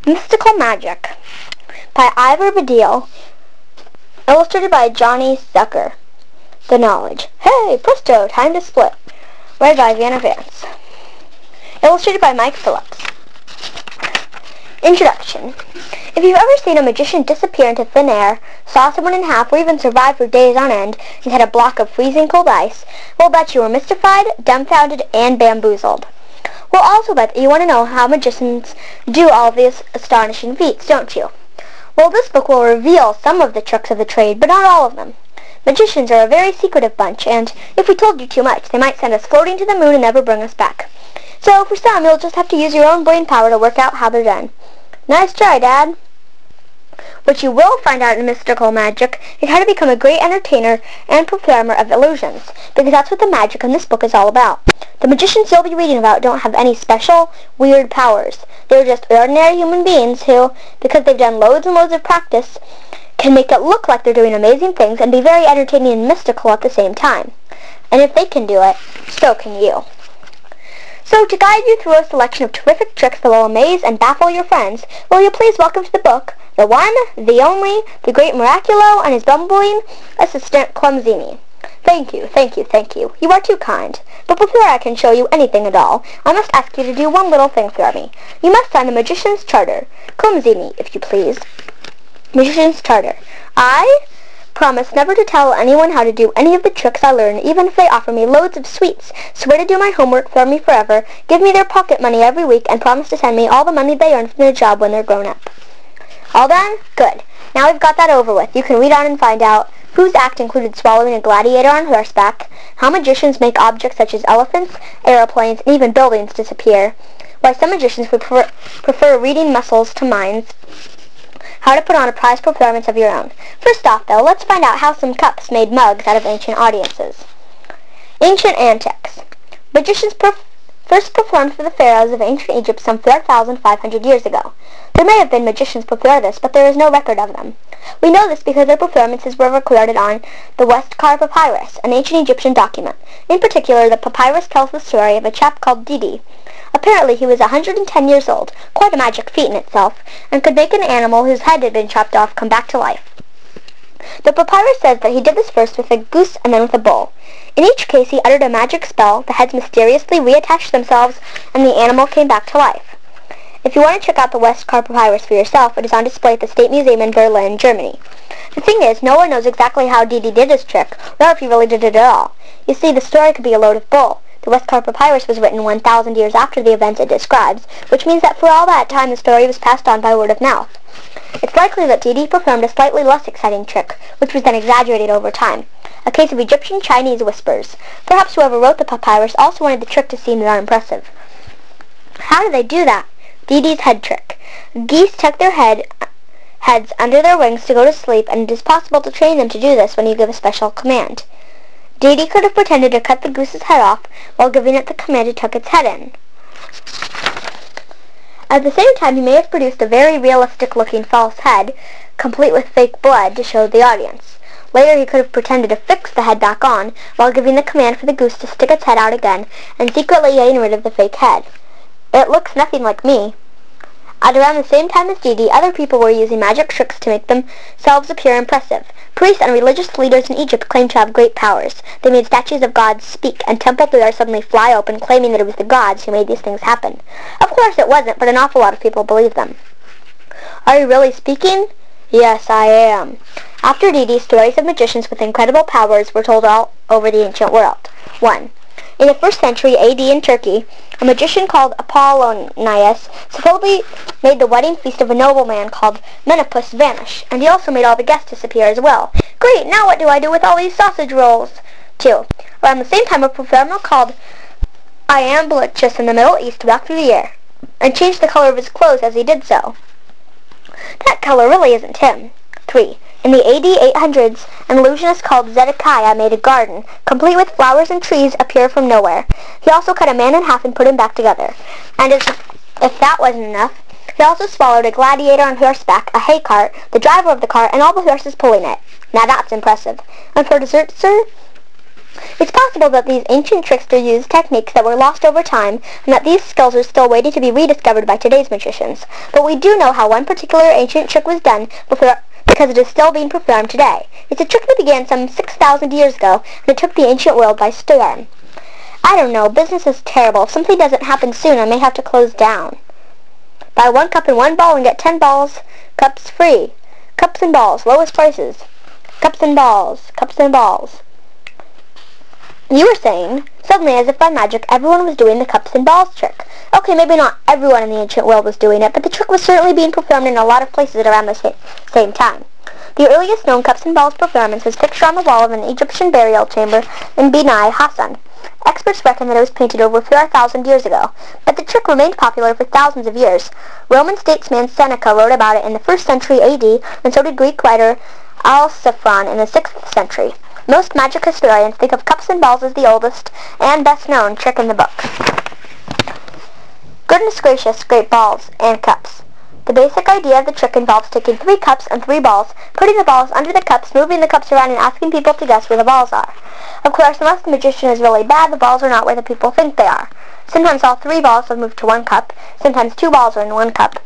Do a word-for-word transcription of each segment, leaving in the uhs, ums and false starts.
Mystical Magic by Ivor Badil, illustrated by Johnny Zucker. The Knowledge. Hey, presto, time to split. Read by Vanna Vance. Illustrated by Mike Phillips. Introduction. If you've ever seen a magician disappear into thin air, saw someone in half, or even survived for days on end, and had a block of freezing cold ice, we'll bet you were mystified, dumbfounded, and bamboozled. We'll also bet that you want to know how magicians do all of these astonishing feats, don't you? Well, this book will reveal some of the tricks of the trade, but not all of them. Magicians are a very secretive bunch, and if we told you too much, they might send us floating to the moon and never bring us back. So for some, you'll just have to use your own brain power to work out how they're done. Nice try, Dad. What you will find out in Mystical Magic is how to become a great entertainer and performer of illusions, because that's what the magic in this book is all about. The magicians you'll be reading about don't have any special, weird powers. They're just ordinary human beings who, because they've done loads and loads of practice, can make it look like they're doing amazing things and be very entertaining and mystical at the same time. And if they can do it, so can you. So to guide you through a selection of terrific tricks that will amaze and baffle your friends, will you please welcome to the book the one, the only, the great Miraculo and his bumbling assistant Clumsini. Thank you, thank you, thank you. You are too kind. But before I can show you anything at all, I must ask you to do one little thing for me. You must sign the Magician's Charter. Clumsini, if you please. Magician's Charter. I promise never to tell anyone how to do any of the tricks I learn, even if they offer me loads of sweets. Swear to do my homework for me forever, give me their pocket money every week, and promise to send me all the money they earn from their job when they're grown up. All done? Good. Now we've got that over with. You can read on and find out whose act included swallowing a gladiator on horseback, how magicians make objects such as elephants, aeroplanes, and even buildings disappear, why some magicians prefer, prefer reading muscles to minds, how to put on a prize performance of your own. First off, though, let's find out how some cups made mugs out of ancient audiences. Ancient Antics. Magicians perf first performed for the pharaohs of ancient Egypt some four thousand five hundred years ago. There may have been magicians before this, but there is no record of them. We know this because their performances were recorded on the Westcar Papyrus, an ancient Egyptian document. In particular, the papyrus tells the story of a chap called Didi. Apparently he was one hundred ten years old, quite a magic feat in itself, and could make an animal whose head had been chopped off come back to life. The papyrus says that he did this first with a goose and then with a bull. In each case he uttered a magic spell, the heads mysteriously reattached themselves, and the animal came back to life. If you want to check out the Westcar Papyrus for yourself, it is on display at the State Museum in Berlin, Germany. The thing is, no one knows exactly how Didi did his trick, or if he really did it at all. You see, the story could be a load of bull. The Westcar Papyrus was written one thousand years after the events it describes, which means that for all that time the story was passed on by word of mouth. It's likely that Didi performed a slightly less exciting trick, which was then exaggerated over time. A case of Egyptian-Chinese whispers. Perhaps whoever wrote the papyrus also wanted the trick to seem more impressive. How did they do that? Didi's head trick. Geese tuck their head, heads under their wings to go to sleep, and it is possible to train them to do this when you give a special command. Didi could have pretended to cut the goose's head off while giving it the command to tuck its head in. At the same time, he may have produced a very realistic-looking false head, complete with fake blood, to show the audience. Later, he could have pretended to fix the head back on while giving the command for the goose to stick its head out again and secretly getting rid of the fake head. It looks nothing like me. At around the same time as Didi, other people were using magic tricks to make themselves appear impressive. Priests and religious leaders in Egypt claimed to have great powers. They made statues of gods speak, and temple doors suddenly fly open, claiming that it was the gods who made these things happen. Of course it wasn't, but an awful lot of people believed them. Are you really speaking? Yes, I am. After Didi, stories of magicians with incredible powers were told all over the ancient world. one. In the first century A D in Turkey, a magician called Apollonius supposedly made the wedding feast of a nobleman called Menopus vanish, and he also made all the guests disappear as well. Great, now what do I do with all these sausage rolls? two. Around the same time, a performer called Iamblichus in the Middle East walked through the air, and changed the color of his clothes as he did so. That color really isn't him. three. In the A D eight hundreds, an illusionist called Zedekiah made a garden, complete with flowers and trees, appear from nowhere. He also cut a man in half and put him back together. And as if that wasn't enough, he also swallowed a gladiator on horseback, a hay cart, the driver of the cart, and all the horses pulling it. Now that's impressive. And for dessert, sir, It's possible that these ancient tricksters used techniques that were lost over time, and that these skills are still waiting to be rediscovered by today's magicians. But we do know how one particular ancient trick was done before, because it is still being performed today. It's a trick that began some six thousand years ago, and it took the ancient world by storm. I don't know, business is terrible. If something doesn't happen soon, I may have to close down. Buy one cup and one ball and get ten balls, cups free. Cups and balls, lowest prices. Cups and balls, cups and balls. You were saying, suddenly as if by magic, everyone was doing the cups and balls trick. Okay, maybe not everyone in the ancient world was doing it, but the trick was certainly being performed in a lot of places around the sa- same time. The earliest known cups and balls performance is pictured on the wall of an Egyptian burial chamber in Beni Hassan. Experts reckon that it was painted over four thousand years ago, but the trick remained popular for thousands of years. Roman statesman Seneca wrote about it in the first century A D, and so did Greek writer Alciphron in the sixth century. Most magic historians think of cups and balls as the oldest and best-known trick in the book. Goodness gracious, great balls and cups. The basic idea of the trick involves taking three cups and three balls, putting the balls under the cups, moving the cups around, and asking people to guess where the balls are. Of course, unless the magician is really bad, the balls are not where the people think they are. Sometimes all three balls have moved to one cup. Sometimes two balls are in one cup.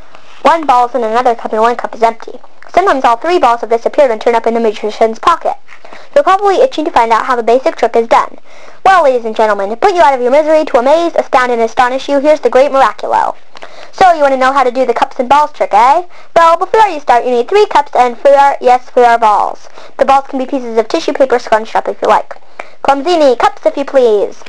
One ball is in another cup and one cup is empty. Sometimes all three balls have disappeared and turned up in the magician's pocket. You're probably itching to find out how the basic trick is done. Well, ladies and gentlemen, to put you out of your misery, to amaze, astound, and astonish you, here's the great Miraculo. So, you want to know how to do the cups and balls trick, eh? Well, before you start, you need three cups and four, yes, four balls. The balls can be pieces of tissue paper scrunched up if you like. Clumsini, cups if you please.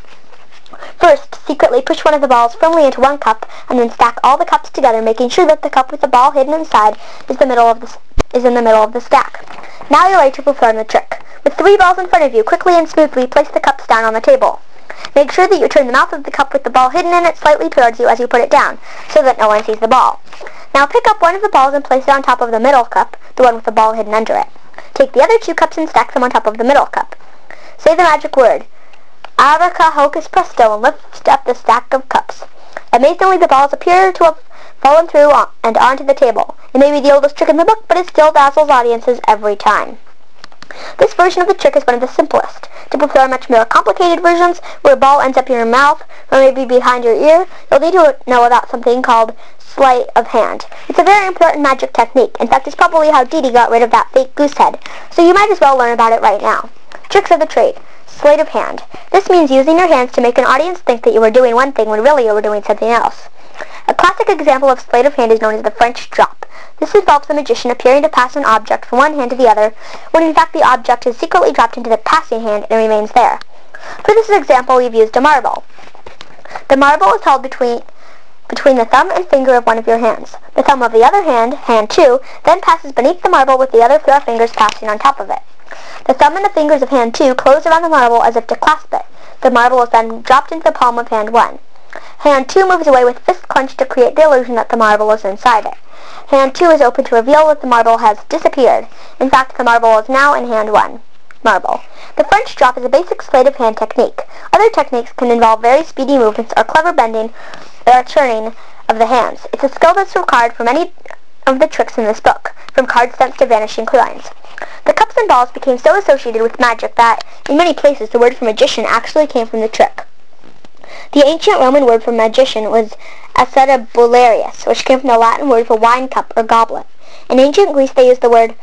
First, secretly push one of the balls firmly into one cup, and then stack all the cups together, making sure that the cup with the ball hidden inside is the middle of the is in the middle of the stack. Now you're ready to perform the trick. With three balls in front of you, quickly and smoothly place the cups down on the table. Make sure that you turn the mouth of the cup with the ball hidden in it slightly towards you as you put it down, so that no one sees the ball. Now pick up one of the balls and place it on top of the middle cup, the one with the ball hidden under it. Take the other two cups and stack them on top of the middle cup. Say the magic word, Abraca hocus presto, and lift up the stack of cups. Amazingly, the balls appear to have fallen through on, and onto the table. It may be the oldest trick in the book, but it still dazzles audiences every time. This version of the trick is one of the simplest. To perform much more complicated versions, where a ball ends up in your mouth, or maybe behind your ear, you'll need to know about something called sleight of hand. It's a very important magic technique. In fact, it's probably how Dee Dee got rid of that fake goose head. So you might as well learn about it right now. Tricks of the trade. Sleight of hand. This means using your hands to make an audience think that you were doing one thing when really you were doing something else. A classic example of sleight of hand is known as the French drop. This involves the magician appearing to pass an object from one hand to the other, when in fact the object is secretly dropped into the passing hand and remains there. For this example, we've used a marble. The marble is held between between the thumb and finger of one of your hands. The thumb of the other hand, hand two, then passes beneath the marble with the other four fingers passing on top of it. The thumb and the fingers of hand two close around the marble as if to clasp it. The marble is then dropped into the palm of hand one. Hand two moves away with fist clenched to create the illusion that the marble is inside it. Hand two is open to reveal that the marble has disappeared. In fact, the marble is now in hand one. Marble. The French drop is a basic sleight of hand technique. Other techniques can involve very speedy movements or clever bending or turning of the hands. It's a skill that's required for many of the tricks in this book, from card stunts to vanishing coins. The cups and balls became so associated with magic that, in many places, the word for magician actually came from the trick. The ancient Roman word for magician was acetabularius, which came from the Latin word for wine cup or goblet. In ancient Greece, they used the word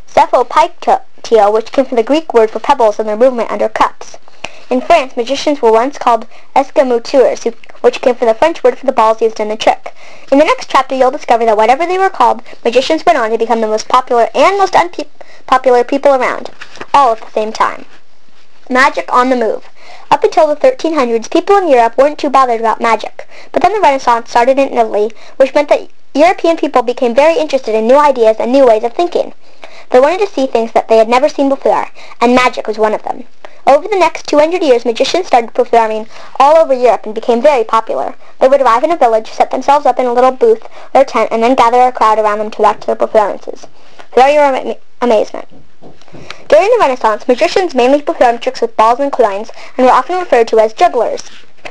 cephalopaitio, which came from the Greek word for pebbles and their movement under cups. In France, magicians were once called escamouteurs, which came from the French word for the balls used in the trick. In the next chapter, you'll discover that whatever they were called, magicians went on to become the most popular and most unpopular people around, all at the same time. Magic on the move. Up until the thirteen hundreds, people in Europe weren't too bothered about magic. But then the Renaissance started in Italy, which meant that European people became very interested in new ideas and new ways of thinking. They wanted to see things that they had never seen before, and magic was one of them. Over the next two hundred years, magicians started performing all over Europe and became very popular. They would arrive in a village, set themselves up in a little booth or tent, and then gather a crowd around them to watch their performances. Throw your ama- amazement. During the Renaissance, magicians mainly performed tricks with balls and coins, and were often referred to as jugglers.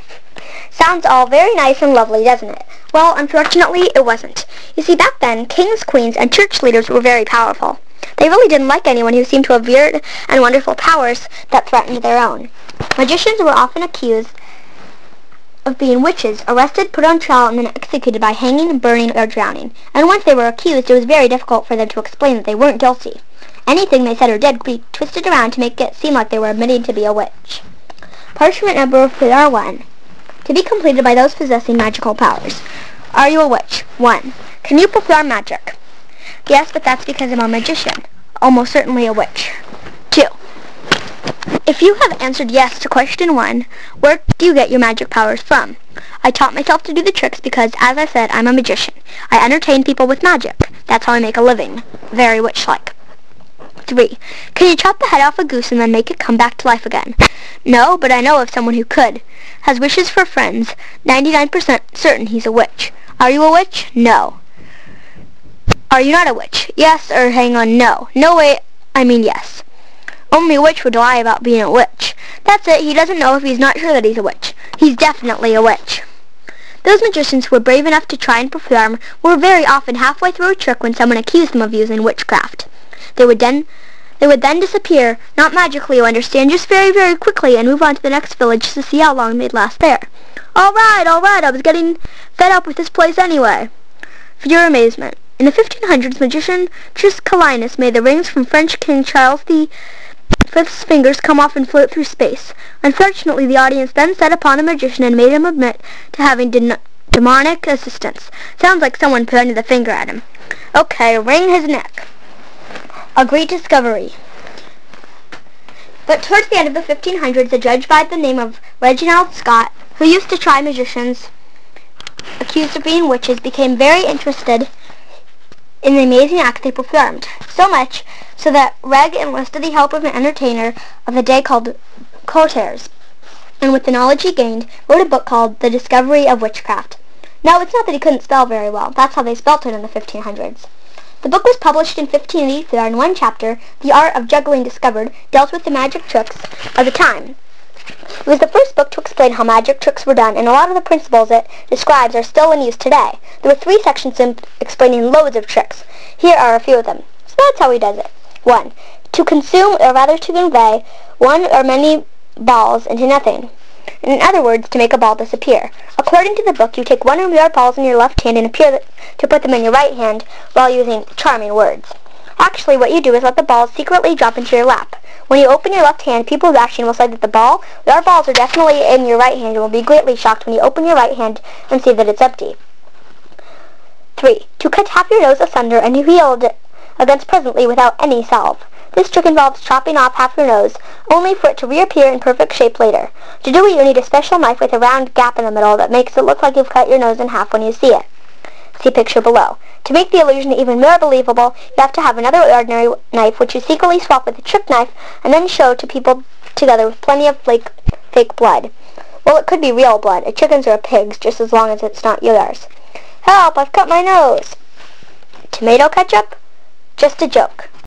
Sounds all very nice and lovely, doesn't it? Well, unfortunately, it wasn't. You see, back then, kings, queens, and church leaders were very powerful. They really didn't like anyone who seemed to have weird and wonderful powers that threatened their own. Magicians were often accused of being witches, arrested, put on trial, and then executed by hanging, burning, or drowning. And once they were accused, it was very difficult for them to explain that they weren't guilty. Anything they said or did could be twisted around to make it seem like they were admitting to be a witch. Parchment number four one. To be completed by those possessing magical powers. Are you a witch? one. Can you perform magic? Yes, but that's because I'm a magician. Almost certainly a witch. two. If you have answered yes to question one, where do you get your magic powers from? I taught myself to do the tricks because, as I said, I'm a magician. I entertain people with magic. That's how I make a living. Very witch-like. three. Can you chop the head off a goose and then make it come back to life again? No, but I know of someone who could. Has wishes for friends. ninety-nine percent certain he's a witch. Are you a witch? No. Are you not a witch? Yes, or hang on, no. No way, I mean yes. Only a witch would lie about being a witch. That's it, he doesn't know if he's not sure that he's a witch. He's definitely a witch. Those magicians who were brave enough to try and perform were very often halfway through a trick when someone accused them of using witchcraft. They would then they would then disappear, not magically, you understand, just very, very quickly, and move on to the next village to see how long they'd last there. All right, all right, I was getting fed up with this place anyway. For your amazement. In the fifteen hundreds, magician Triscalinus made the rings from French King Charles the Fifth's fingers come off and float through space. Unfortunately, the audience then set upon the magician and made him admit to having de demonic assistance. Sounds like someone pointed the finger at him. Okay, wring his neck. A great discovery. But towards the end of the fifteen hundreds, a judge by the name of Reginald Scott, who used to try magicians accused of being witches, became very interested in the amazing act they performed. So much so that Reg enlisted the help of an entertainer of the day called Cotters, and with the knowledge he gained, wrote a book called The Discovery of Witchcraft. Now, it's not that he couldn't spell very well. That's how they spelt it in the fifteen hundreds. The book was published in fifteen eighty-four, and one chapter, The Art of Juggling Discovered, dealt with the magic tricks of the time. It was the first book to explain how magic tricks were done, and a lot of the principles it describes are still in use today. There were three sections explaining loads of tricks. Here are a few of them. So that's how he does it. one. To consume, or rather to convey, one or many balls into nothing. In other words, to make a ball disappear. According to the book, you take one or more balls in your left hand and appear to put them in your right hand while using charming words. Actually, what you do is let the balls secretly drop into your lap. When you open your left hand, people watching will say that the ball, your balls are definitely in your right hand and will be greatly shocked when you open your right hand and see that it's empty. three. To cut half your nose asunder and you heal it against presently without any salve. This trick involves chopping off half your nose, only for it to reappear in perfect shape later. To do it, you need a special knife with a round gap in the middle that makes it look like you've cut your nose in half when you see it. See picture below. To make the illusion even more believable, you have to have another ordinary knife which you secretly swap with a trick knife and then show to people together with plenty of flake, fake blood. Well, it could be real blood, a chicken's or a pig's, just as long as it's not yours. Help! I've cut my nose! Tomato ketchup? Just a joke.